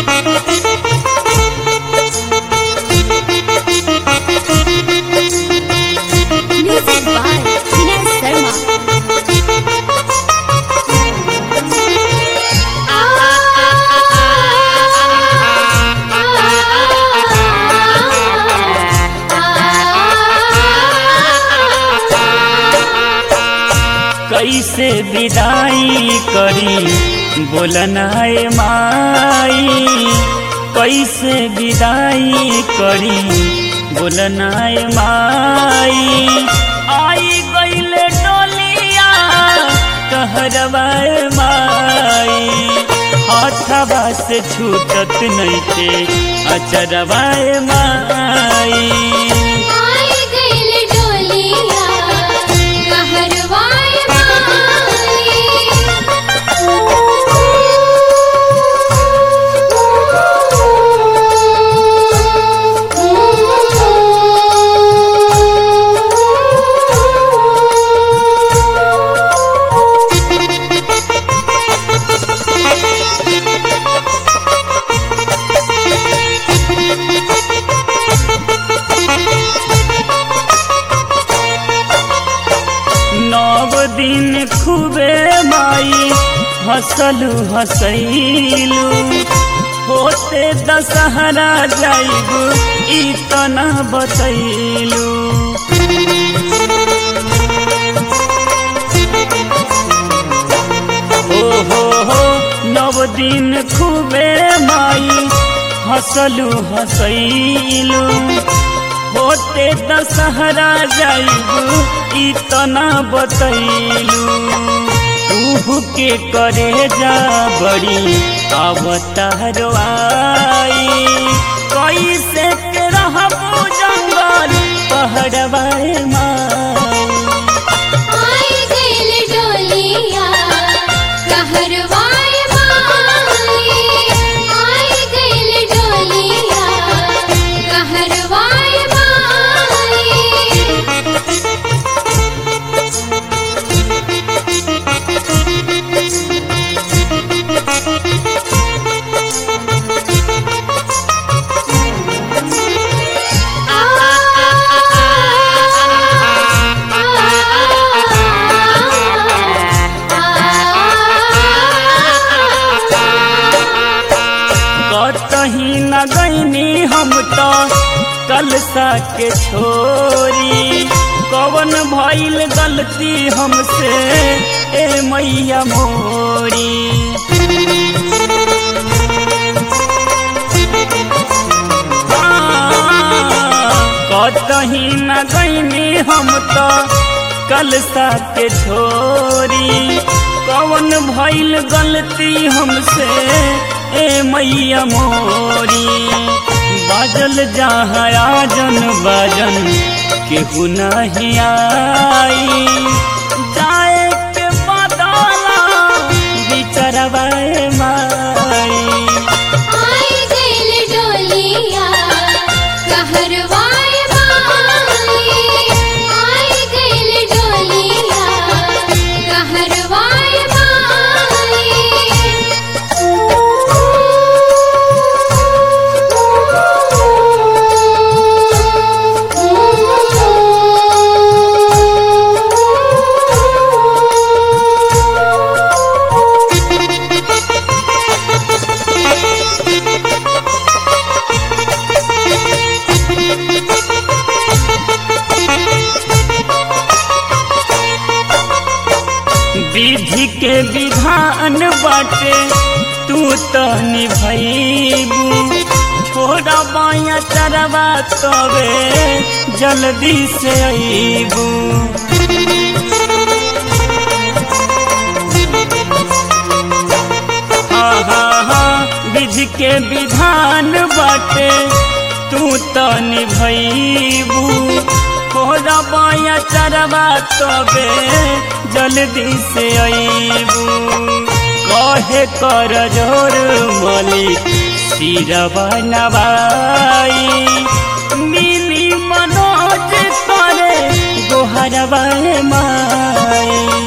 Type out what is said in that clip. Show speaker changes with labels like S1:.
S1: Music by Vinay Sharma.
S2: कैसे विदाई करी बोलनाए माई, कैसे विदाई करी बोलनाए माई। आई गईल डोलिया कहरवाए माई, हाथवा से छूटत नइखे अचरवाए माई।
S1: आई गईल डोलिया कहरवाए
S2: दिन खूबे माई हंसलू हंसैलू, होते दशहरा जाइबू इतना बतैलू। हो नव दिन खूबे माई हंसलू हंसैलू, होते दशहरा जाइबू इतना बतैलू। तू के करे जा बड़ी अवतार आई, कैसे के रहबू जंगल पहड़वाए माई।
S1: आई गईल डोलिया कहरवाए माई, आई गईल डोलिया कहरवाए माई।
S2: कहीं न गईनी हम तो कलसा के छोरी, कवन भइल गलती हमसे ए मैया मोरी। कहीं न गईनी हम तो कलसा के छोरी, कवन भइल गलती हमसे ए मैया मोरी। बाजल जहाँ आजन बाजन केहू नहीं आई, जाए के बदला बिचरवाए माई।
S1: आई गईल डोलिया कहरवाए माई, आई गईल डोलिया कहरवाए माई।
S2: विधि के विधान बाटे तू तो निभैबू, छोड़ा बाया चरवा तबे जल्दी से अईबू। विधि के विधान बाटे तू तो निभैबू, छोड़ा बाया चरवा तबे जल्दी से अईबू। कहे कर जोर मलिक सिरवा नवाई, मिली मनोज करे गोहरवाए माई।